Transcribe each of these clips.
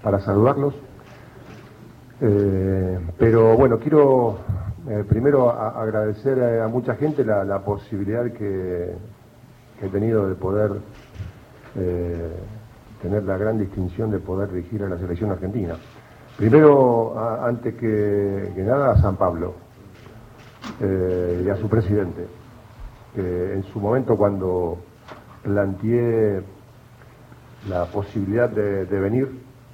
para saludarlos. Pero bueno, quiero primero agradecer a mucha gente la posibilidad que he tenido de poder tener la gran distinción de poder dirigir a la selección argentina. Primero, antes que nada, a San Pablo y a su presidente, que en su momento, cuando planteé la posibilidad de venir,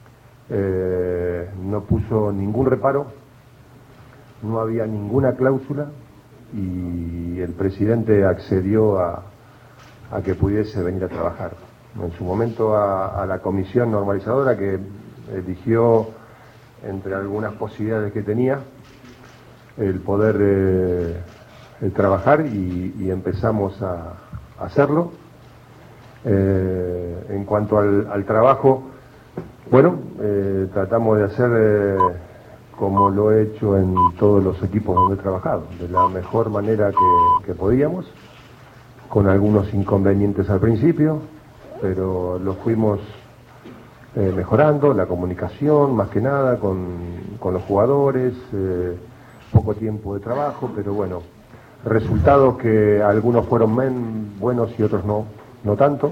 no puso ningún reparo, no había ninguna cláusula y el presidente accedió a que pudiese venir a trabajar. En su momento a la comisión normalizadora, que eligió entre algunas posibilidades que tenía el poder trabajar, y empezamos a hacerlo. En cuanto al trabajo, bueno, tratamos de hacer como lo he hecho en todos los equipos donde he trabajado, de la mejor manera que podíamos, con algunos inconvenientes al principio, pero lo fuimos mejorando, la comunicación más que nada con los jugadores, poco tiempo de trabajo, pero bueno, resultados que algunos fueron buenos y otros no tanto.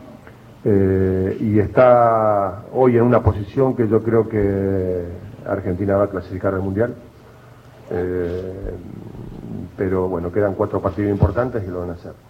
Y está hoy en una posición que yo creo que Argentina va a clasificar al Mundial, pero bueno, quedan 4 partidos importantes y lo van a hacer.